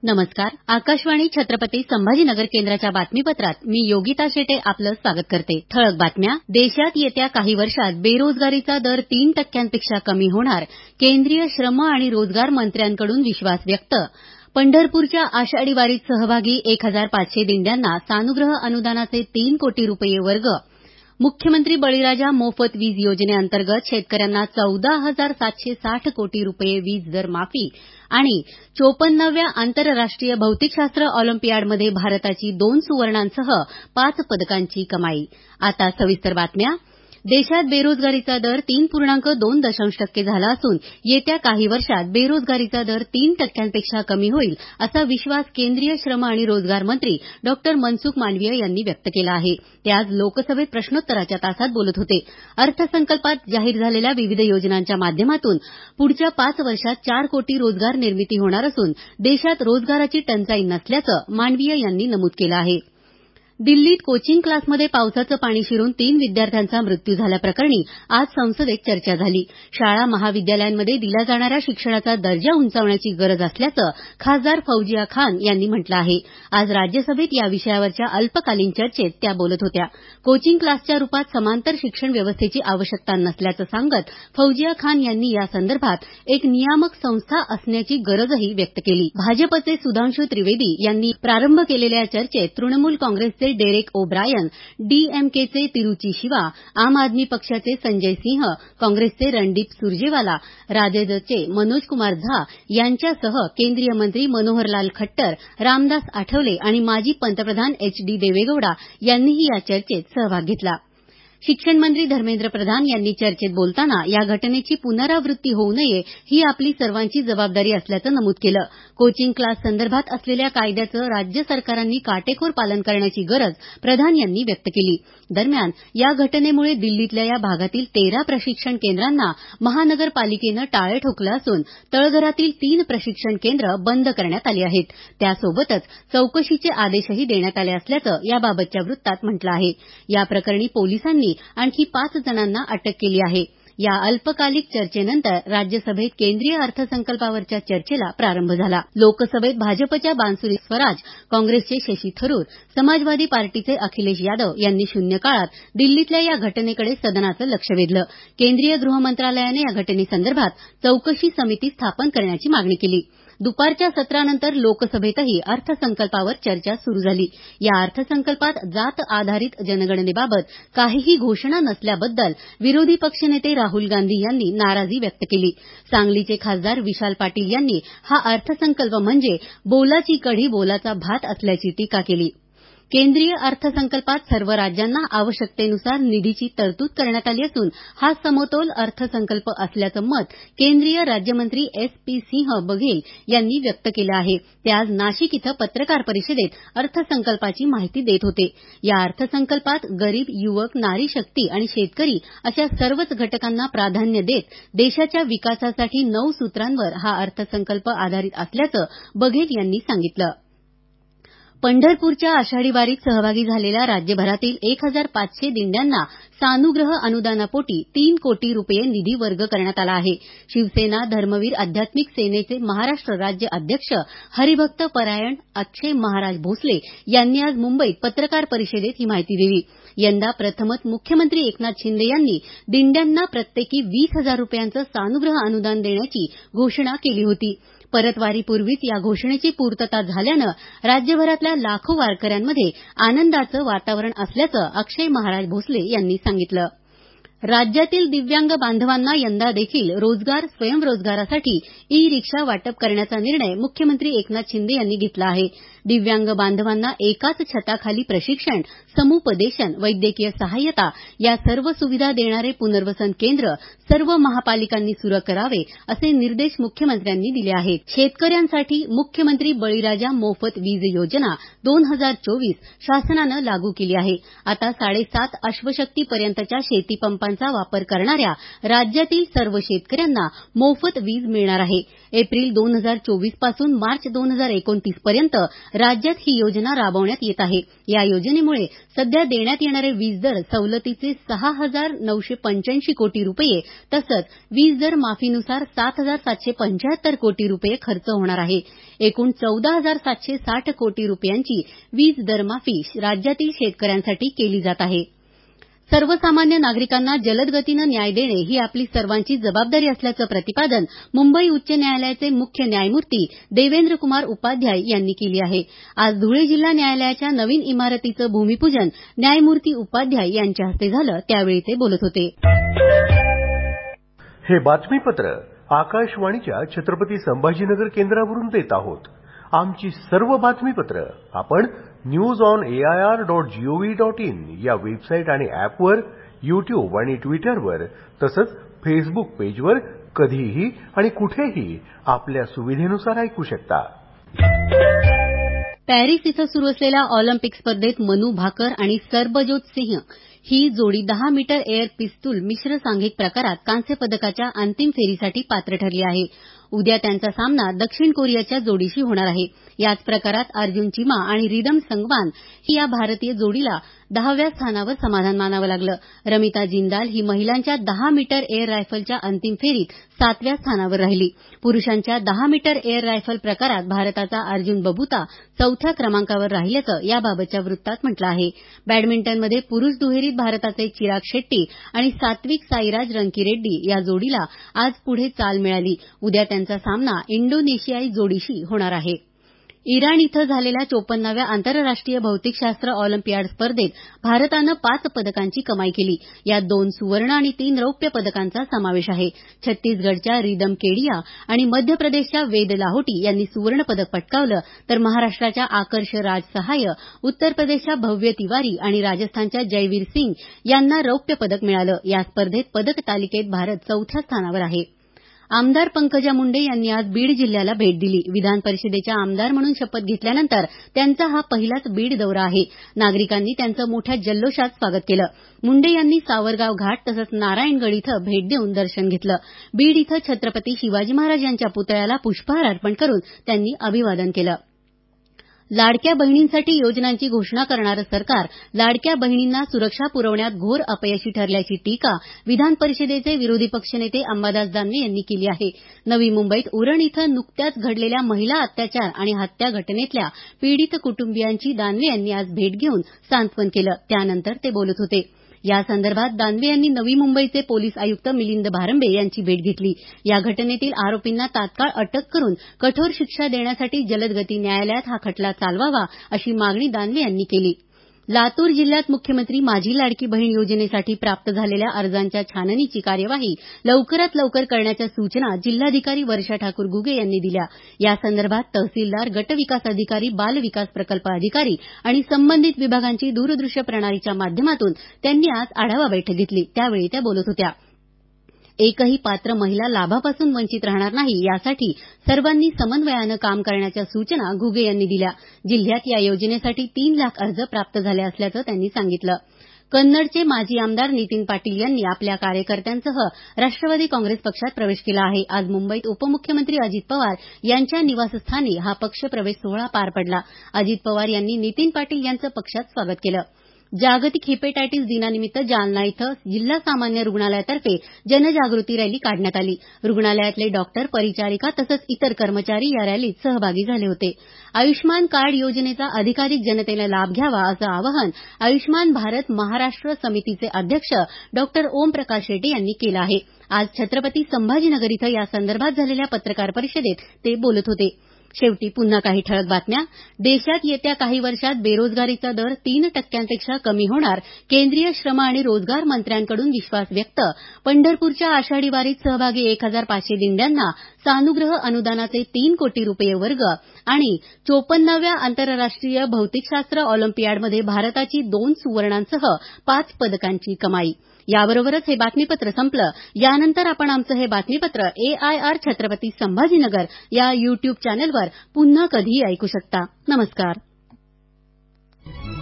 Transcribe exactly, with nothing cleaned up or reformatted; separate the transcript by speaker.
Speaker 1: नमस्कार. आकाशवाणी छत्रपती संभाजीनगर केंद्राच्या बातमीपत्रात मी योगिता शेटे आपलं स्वागत करते. ठळक बातम्या. देशात येत्या काही वर्षात बेरोजगारीचा दर तीन टक्क्यांपेक्षा कमी होणार, केंद्रीय श्रम आणि रोजगार मंत्र्यांकडून विश्वास व्यक्त. पंढरपूरच्या आषाढी वारीत सहभागी एक हजार पाचशे दिंड्यांना सानुग्रह अनुदानाचे तीन कोटी रुपये वर्ग. मुख्यमंत्री बळीराजा मोफत वीज योजनेअंतर्गत शेतकऱ्यांना चौदा हजार सातशे साठ कोटी रुपये वीज दर माफी आणि चोपन्नाव्या आंतरराष्ट्रीय भौतिकशास्त्र ऑलिम्पियाडमध्ये भारताची दोन सुवर्णांसह पाच पदकांची कमाई. आता सविस्तर बातम्या. देशात बेरोजगारीचा दर तीन पूर्णांक दोन दशांश टक्के झाला असून येत्या काही वर्षात बेरोजगारीचा दर तीन टक्क्यांपेक्षा कमी होईल असा विश्वास केंद्रीय श्रम आणि रोजगार मंत्री डॉ मनसुख मांडवीय यांनी व्यक्त केला आहे. ते आज लोकसभेत प्रश्नोत्तराच्या तासात बोलत होते. अर्थसंकल्पात जाहीर झालेल्या विविध योजनांच्या माध्यमातून पुढच्या पाच वर्षात चार कोटी रोजगार निर्मिती होणार असून देशात रोजगाराची टंचाई नसल्याचं मांडवीय यांनी नमूद केलं आहे. दिल्लीत कोचिंग क्लासमध्ये पावसाचं पाणी शिरून तीन विद्यार्थ्यांचा मृत्यू झाल्याप्रकरणी आज संसदेत चर्चा झाली. शाळा महाविद्यालयांमध्ये दिल्या जाणाऱ्या शिक्षणाचा दर्जा उंचावण्याची गरज असल्याचं खासदार फौजिया खान यांनी म्हटलं आहे. आज राज्यसभेत या विषयावरच्या अल्पकालीन चर्चेत त्या बोलत होत्या. कोचिंग क्लासच्या रूपात समांतर शिक्षण व्यवस्थेची आवश्यकता नसल्याचं सांगत फौजिया खान यांनी यासंदर्भात एक नियामक संस्था असण्याची गरजही व्यक्त केली. भाजपचे सुधांशू त्रिवेदी यांनी प्रारंभ केलेल्या या चर्चेत तृणमूल काँग्रेसचे डेरेक ओ ब्रायन, डीएमकेचे तिरुची शिवा, आम आदमी पक्षाचे संजय सिंह, काँग्रेसचे रणदीप सुरजेवाला, राजदचे मनोज कुमार झा यांच्यासह केंद्रीय मंत्री मनोहरलाल खट्टर, रामदास आठवले आणि माजी पंतप्रधान एच डी देवेगौडा यांनीही या चर्चेत सहभाग घेतला. शिक्षण मंत्री धर्मेंद्र प्रधान यांनी चर्चेत बोलताना या घटनेची पुनरावृत्ती होऊ नये ही आपली सर्वांची जबाबदारी असल्याचं नमूद केलं. कोचिंग क्लास संदर्भात असलेल्या कायद्याचं राज्य सरकारांनी काटेकोर पालन करण्याची गरज प्रधान यांनी व्यक्त केली. दरम्यान या घटनेमुळे दिल्लीतल्या या भागातील तेरा प्रशिक्षण केंद्रांना महानगरपालिकेनं टाळे ठोकलं असून तळघरातील तीन प्रशिक्षण केंद्र बंद करण्यात आली आहेत. त्यासोबतच चौकशीचे आदेशही देण्यात आले असल्याचं याबाबतच्या वृत्तात म्हटलं आहे. या प्रकरणी पोलिसांनी आणखी पाच जणांना अटक केली आहे. या अल्पकालिक चर्चेनंतर राज्यसभेत केंद्रीय अर्थसंकल्पावरच्या चर्चेला प्रारंभ झाला. लोकसभेत भाजपच्या बान्सुरी स्वराज, काँग्रेसचे शशी थरूर, समाजवादी पार्टीचे अखिलेश यादव यांनी शून्य काळात दिल्लीतल्या या घटनेकडे सदनाचं लक्ष वेधलं. केंद्रीय गृहमंत्रालयाने या घटनेसंदर्भात चौकशी समिती स्थापन करण्याची मागणी केली. दुपारच्या सत्रानंतर लोकसभेतही अर्थसंकल्पावर चर्चा सुरू झाली. या अर्थसंकल्पात जात आधारित जनगणनेबाबत काहीही घोषणा नसल्याबद्दल विरोधी पक्षनेते राहुल गांधी यांनी नाराजी व्यक्त केली. सांगलीचे खासदार विशाल पाटील यांनी हा अर्थसंकल्प म्हणजे बोलाची कढी बोलाचा भात असल्याची टीका केली. केंद्रीय अर्थसंकल्पात सर्व राज्यांना आवश्यकतेनुसार निधीची तरतूद करण्यात आली असून हा समतोल अर्थसंकल्प असल्याचं मत केंद्रीय राज्यमंत्री एस पी सिंह बघेल यांनी व्यक्त केलं आहे. ते आज नाशिक इथं पत्रकार परिषदेत अर्थसंकल्पाची माहिती देत होते. या अर्थसंकल्पात गरीब, युवक, नारी शक्ती आणि शेतकरी अशा सर्वच घटकांना प्राधान्य देत देशाच्या विकासासाठी नऊ सूत्रांवर हा अर्थसंकल्प आधारित असल्याचं बघेल यांनी सांगितलं. पंढरपूरच्या आषाढी वारीत सहभागी झालेल्या राज्यभरातील एक हजार पाचशे दिंड्यांना सानुग्रह अनुदानापोटी तीन कोटी रुपये निधी वर्ग करण्यात आला आहे. शिवसेना धर्मवीर आध्यात्मिक सेनेचे महाराष्ट्र राज्य अध्यक्ष हरिभक्त परायण अक्षय महाराज भोसले यांनी आज मुंबईत पत्रकार परिषदेत ही माहिती दिली. यंदा प्रथमच मुख्यमंत्री एकनाथ शिंदे यांनी दिंड्यांना प्रत्येकी वीस हजार रुपयांचं सानुग्रह अनुदान देण्याची घोषणा केली होती. परतवारीपूर्वीच या घोषणेची पूर्तता झाल्यानं राज्यभरातल्या लाखो वारकऱ्यांमध्ये आनंदाचं वातावरण असल्याचं अक्षय महाराज भोसले यांनी सांगितलं. राज्यातील दिव्यांग बांधवांना यंदा देखील रोजगार स्वयंरोजगारासाठी ई रिक्षा वाटप करण्याचा निर्णय मुख्यमंत्री एकनाथ शिंदे यांनी घेतला आहे. दिव्यांग बांधवांना एकाच छताखाली प्रशिक्षण, समुपदेशन, वैद्यकीय सहाय्यता या सर्व सुविधा देणारे पुनर्वसन केंद्र सर्व महापालिकांनी सुरू करावे असे निर्देश मुख्यमंत्र्यांनी दिले आहेत. शेतकऱ्यांसाठी मुख्यमंत्री बळीराजा मोफत वीज योजना दोन हजार चोवीस शासनानं लागू केली आहे. आता साडेसात अश्वशक्तीपर्यंतच्या शेतीपंपांची पंपांचा वापर करणाऱ्या राज्यातील सर्व शेतकऱ्यांना मोफत वीज मिळणार आहे. एप्रिल दोन हजार चोवीस पासून मार्च दोन हजार एकोणतीस पर्यंत राज्यात ही योजना राबवण्यात येत आहे. या योजनेमुळे सध्या देण्यात येणारे वीज दर सवलतीचे सहा हजार नऊशे पंच्याऐंशी कोटी रुपये तसंच वीज दर माफीनुसार सात हजार सातशे पंच्याहत्तर कोटी रुपये खर्च होणार आहे. एकूण चौदा हजार सातशे साठ कोटी रुपयांची वीज दरमाफी राज्यातील शेतकऱ्यांसाठी केली जात आहे. सर्वसामान्य नागरिकांना जलद गतीनं न्याय देणे ही आपली सर्वांची जबाबदारी असल्याचं प्रतिपादन मुंबई उच्च न्यायालयाचे मुख्य न्यायमूर्ती देवेंद्र कुमार उपाध्याय यांनी केली आहे. आज धुळे जिल्हा न्यायालयाच्या नवीन इमारतीचं भूमिपूजन न्यायमूर्ती उपाध्याय यांच्या हस्ते झालं त्यावेळी ते बोलत होते.
Speaker 2: हे बातमीपत्र आकाशवाणीच्या छत्रपती संभाजीनगर केंद्रावरून देत आहोत. आमची सर्व बातमीपत्र आपण news on AIR dot gov dot in या वेबसाईट आणि ॲपवर, युट्यूब आणि ट्विटरवर तसंच फेसबुक पेजवर कधीही आणि कुठेही आपल्या सुविधेनुसार ऐकू शकता.
Speaker 1: पॅरिस इथं सुरू असलेल्या ऑलिम्पिक स्पर्धेत मनू भाकर आणि सरबजोत सिंह ही जोडी दहा मीटर एअर पिस्तूल मिश्र सांघिक प्रकारात कांस्य पदकाच्या अंतिम फेरीसाठी पात्र ठरली आहे. उद्या त्यांचा सामना दक्षिण कोरियाच्या जोडीशी होणार आहे. याच प्रकारात अर्जुन चिमा आणि रिदम संगवान ही या भारतीय जोडीला दहाव्या स्थानावर समाधान मानावं लागलं. रमिता जिंदाल ही महिलांच्या दहा मीटर एअर रायफलच्या अंतिम फेरीत सातव्या स्थानावर राहिली. पुरुषांच्या दहा मीटर एअर रायफल प्रकारात भारताचा अर्जुन बबुता चौथ्या क्रमांकावर राहिल्याचं याबाबतच्या वृत्तात म्हटलं आहे. बॅडमिंटनमध्ये पुरुष दुहेरीत भारताचे चिराग शेट्टी आणि सात्विक साईराज रंकीरेड्डी या जोडीला आज पुढे चाल मिळाली. उद्या त्यांचा सामना इंडोनेशियाई जोडीशी होणार आहे. इराण इथं झालेल्या चोपन्नाव्या आंतरराष्ट्रीय भौतिकशास्त्र ऑलिम्पियाड स्पर्धेत भारतानं पाच पदकांची कमाई केली. यात दोन सुवर्ण आणि तीन रौप्य पदकांचा समावेश आहे. छत्तीसगडच्या रिदम केडिया आणि मध्य प्रदेशच्या वेद लाहोटी यांनी सुवर्ण पदक पटकावलं तर महाराष्ट्राच्या आकर्ष राज सहाय, उत्तर प्रदेशच्या भव्य तिवारी आणि राजस्थानच्या जयवीर सिंग यांना रौप्य पदक मिळालं. या स्पर्धेत पदक तालिकेत भारत चौथ्या स्थानावर आहे. आमदार पंकजा मुंडे यांनी आज बीड जिल्ह्याला भेट दिली. विधान परिषदेच्या आमदार म्हणून शपथ घेतल्यानंतर त्यांचा हा पहिलाच बीड दौरा आहे. नागरिकांनी त्यांचं मोठ्या जल्लोषात स्वागत केलं. मुंडे यांनी सावरगाव घाट तसंच नारायणगड इथं भेट देऊन दर्शन घेतलं. बीड इथं छत्रपती शिवाजी महाराज यांच्या पुतळ्याला पुष्पहार अर्पण करून त्यांनी अभिवादन केलं. लाडक्या बहिणींसाठी योजनांची घोषणा करणारं सरकार लाडक्या बहिणींना सुरक्षा पुरवण्यात घोर अपयशी ठरल्याची टीका विधान परिषदेचे विरोधी पक्षनेते अंबादास दानवे यांनी केली आहे. नवी मुंबईत उरण इथं नुकत्याच घडलेल्या महिला अत्याचार आणि हत्या घटनेतल्या पीडित कुटुंबियांची दानवे यांनी आज भेट घेऊन सांत्वन केलं. त्यानंतर ते बोलत होते. या संदर्भात दानवे यांनी नवी मुंबईचे पोलीस आयुक्त मिलिंद भारंबे यांची भेट घेतली. या घटनेतील आरोपींना तात्काळ अटक करून कठोर शिक्षा देण्यासाठी जलदगती न्यायालयात हा खटला चालवावा अशी मागणी दानवे यांनी केली. लातूर जिल्ह्यात मुख्यमंत्री माझी लाडकी बहीण योजनेसाठी प्राप्त झालेल्या अर्जांच्या छाननीची कार्यवाही लवकरात लवकर करण्याच्या सूचना जिल्हाधिकारी वर्षा ठाकूर घुगे यांनी दिल्या. यासंदर्भात तहसीलदार, गटविकास अधिकारी, बालविकास प्रकल्प अधिकारी आणि संबंधित विभागांची दूरदृश्य प्रणालीच्या माध्यमातून त्यांनी आज आढावा बैठक घेतली. त्यावेळी त्या बोलत होत्या. एकही पात्र महिला लाभापासून वंचित राहणार नाही यासाठी सर्वांनी समन्वयानं काम करण्याच्या सूचना घुगे यांनी दिल्या. जिल्ह्यात या योजनेसाठी तीन लाख अर्ज प्राप्त झाले असल्याचं त्यांनी सांगितलं. कन्नडचे माजी आमदार नितीन पाटील यांनी आपल्या कार्यकर्त्यांसह राष्ट्रवादी काँग्रेस पक्षात प्रवेश केला आहे. आज मुंबईत उपमुख्यमंत्री अजित पवार यांच्या निवासस्थानी हा पक्ष प्रवेश सोहळा पार पडला. अजित पवार यांनी नितीन पाटील यांचं पक्षात स्वागत केलं. जागतिक हेपेटायटिस दिनानिमित्त जालना इथं जिल्हा सामान्य रुग्णालयातर्फे जनजागृती रॅली काढण्यात आली. रुग्णालयातले डॉक्टर, परिचारिका तसंच इतर कर्मचारी या रॅलीत सहभागी झाले होते. आयुष्मान कार्ड योजनेचा अधिकाधिक जनतेनं लाभ घ्यावा असं आवाहन आयुष्मान भारत महाराष्ट्र समितीचे अध्यक्ष डॉक्टर ओमप्रकाश रेड्डी यांनी केलं आहे. आज छत्रपती संभाजीनगर इथं यासंदर्भात झालेल्या पत्रकार परिषदेत ते बोलत होते. शेवटी पुन्हा काही ठळक बातम्या. देशात येत्या काही वर्षात बेरोजगारीचा दर तीन टक्क्यांपेक्षा कमी होणार, केंद्रीय श्रम आणि रोजगार मंत्र्यांकडून विश्वास व्यक्त. पंढरपूरच्या आषाढी वारीत सहभागी एक हजार पाचशे दिंड्यांना सानुग्रह अनुदानाचे तीन कोटी रुपये वर्ग आणि चोपन्नाव्या आंतरराष्ट्रीय भौतिकशास्त्र ऑलिम्पियाडमध्ये भारताची दोन सुवर्णांसह पाच पदकांची कमाई. याबरोबरच हे बातमीपत्र संपलं. यानंतर आपण आमचं हे बातमीपत्र एआयआर छत्रपती संभाजीनगर या युट्यूब चॅनलवर पुन्हा कधीही ऐकू शकता. नमस्कार.